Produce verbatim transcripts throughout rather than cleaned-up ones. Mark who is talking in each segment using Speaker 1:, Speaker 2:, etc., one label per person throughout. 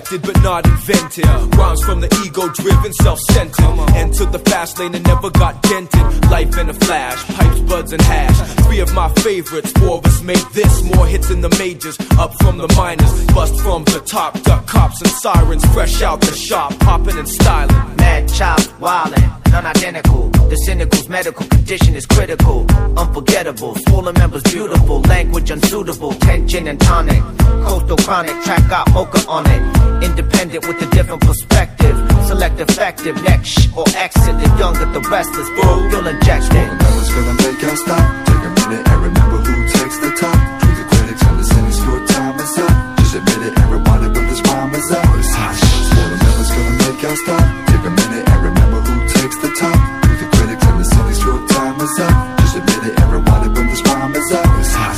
Speaker 1: respected but not invented. Rhymes from the ego-driven, self-centered. Entered the fast lane and never got dented. Life in a flash, pipes, buds, and hash. Three of my favorites, four of us made this. More hits in the majors, up from the minors. Bust from the top, duck cops and sirens. Fresh out the shop, popping and styling.
Speaker 2: Mad chops, wildin', non-identical. The cynical's medical condition is critical. Unforgettable, swollen members beautiful. Language unsuitable, tension and tonic. Coastal chronic, track got mocha on it. Independent with a different perspective. Select effective, next or exit. The young at the restless, full fuel injected.
Speaker 3: Remember's gonna make y'all stop. Take a minute and remember who takes the top. To the critics and the cynics, your time is up. Just admit it, everybody, when this rhyme is up. It's hot. Well, remember's gonna make y'all stop. Take a minute and remember who takes the top. To the critics and the cynics, your time is up. Just admit it, everybody, when this rhyme is up. It's hot.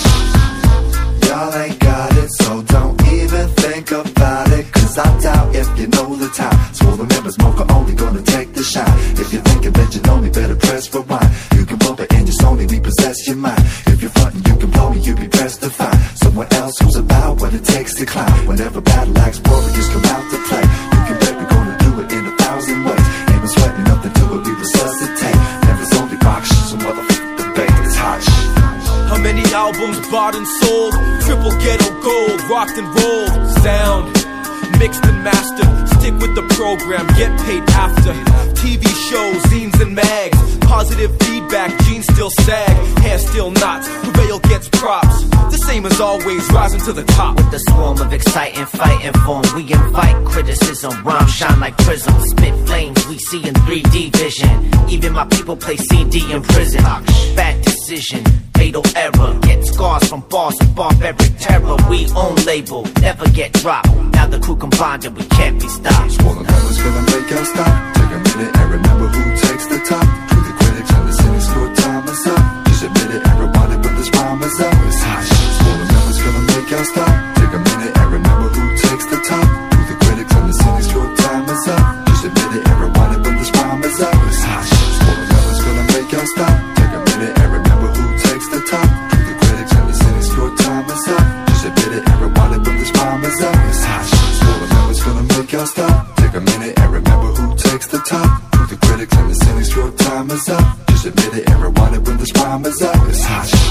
Speaker 3: Y'all ain't got it, so don't even think about it. Cause I doubt if you know the time. Swole the members, Mocha only gonna take the shine. If you're thinking that you know me, better press rewind. You can bump it in your Sony, repossess your mind. If you're frontin', you can blow me, you be pressed to find someone else who's about what it takes to climb. Whenever battle axe warriors come out to play, you can bet we're gonna do it in a thousand ways. Ain't no sweating nothing to it, we resuscitate. Never's only rock shit, so motherfucker debate. It's hot shit.
Speaker 1: How many albums bought and sold? Triple ghetto gold, rocked and rolled. Sound mixed and mastered. Stick with the program, get paid after. T V shows, zines and mags. Positive feedback, jeans still sag. Hair still knots, Prevail gets props. The same as always, rising to the top.
Speaker 2: With the swarm of exciting fighting form, we invite criticism. Rhymes shine like prisms. Spit flames, we see in three D vision. Even my people play C D in prison. Bad decision, fatal error. Get scars from bars of barbaric terror. We own label, never get dropped. Now the crew combined and we can't be stopped.
Speaker 3: Swollen members gonna make y'all stop. Take a minute and remember who takes the top. To the critics and the cynics, your time is up. Just admit it, everybody, but this rhyme is up. It's hot. Swollen members gonna make y'all stop. Take a minute and remember who takes the top. To the critics and the cynics, your time is up. Just admit it, everybody, but this rhyme is up. It's hot. Swollen members gonna make y'all stop. Take a minute and remember who takes the top. To the critics and the cynics, your time is up. Just admit it, everybody, but this rhyme is up. It's hot. Swollen members gonna make y'all stop. Take a minute and remember who takes the top. To the critics and the cynics, your time is up. Just admit it, everybody, when this rhyme is up. It's hot.